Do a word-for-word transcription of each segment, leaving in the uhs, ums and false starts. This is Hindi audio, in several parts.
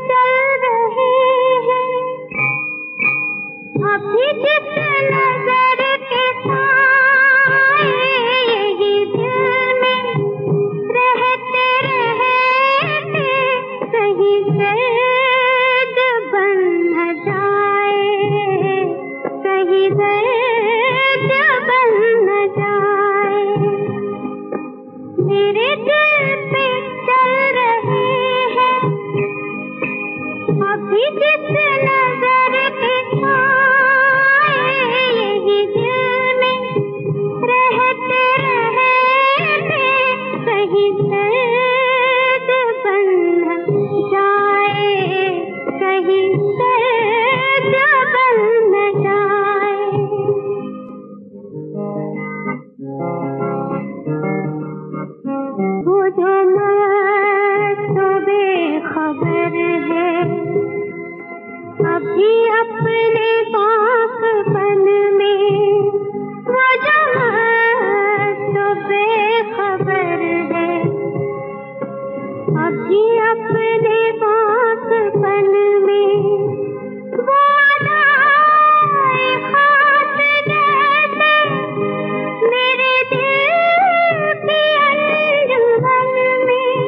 चल रहे हैं, अभी जिस नजर के साए यही दिल में रहते रहते कहीं दर्द बन न जाए, कहीं दर्द बन न जाए। मेरे दिल पे चल रहे हैं, अभी जिस नजर के साए यही दिल में रहते रहते कहीं दर्द बन न जाए, कहीं दर्द बन न जाए। वो जो तो बेखबर है अभी अपने पाकपन में, वो जो तो बेखबर है अभी अपने पाकपन में। वो अदाए खास जैसे मेरे दिल की अंजुमन में,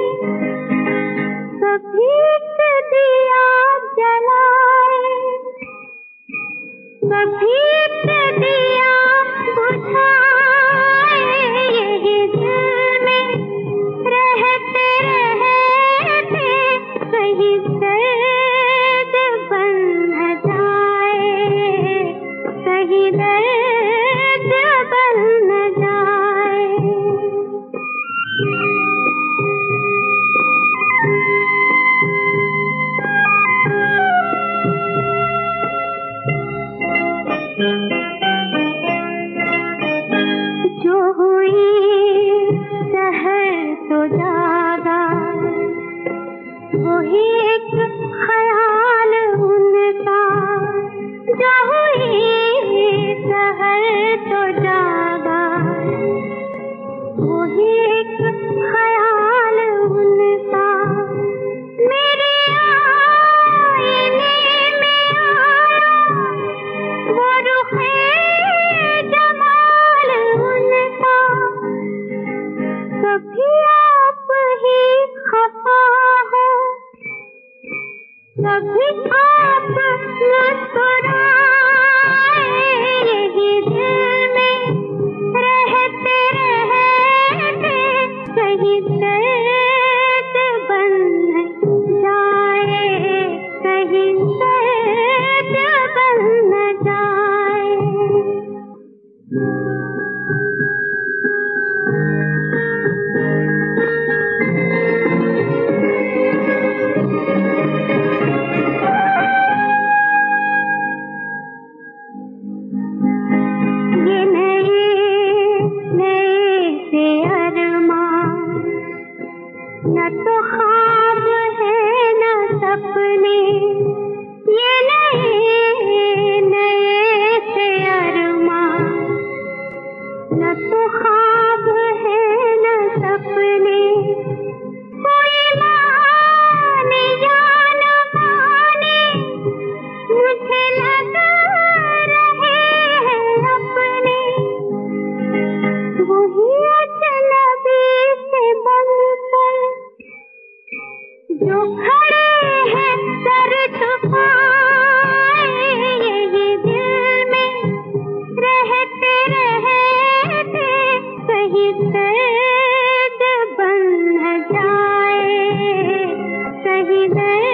कभी एक दिया जलाए, कभी एक दिया बुझाए यही दिल में रहते रहते कहीं दर्द बन न जाए, कहीं दर्द बन न जाए। जो हुई सहर तो जागा, वही एक ख्याल उनका। जो हुई सहर तो जागा, वही एक ख्याल उनका। मेरे आईने में आया वो रुखे जमाल उनका। कभी आप ही खफा हो, कभी आप मुस्कुराए यही दिल में रहते रहते कहीं दर्द बन न जाए, कहीं दर्द बन न जाए। ये नए नए से अरमान, न तो ख्वाब है न सपने। ये नए नए से अरमान, न तो ख्वाब है न सपने। कोई माने या न माने मुझे लग रहे हैं अपने। वही अजनबी से बनकर जो खड़े हैं सर झुकाए यही दिल में रहते रहते कहीं दर्द बन न जाए, कहीं दर्द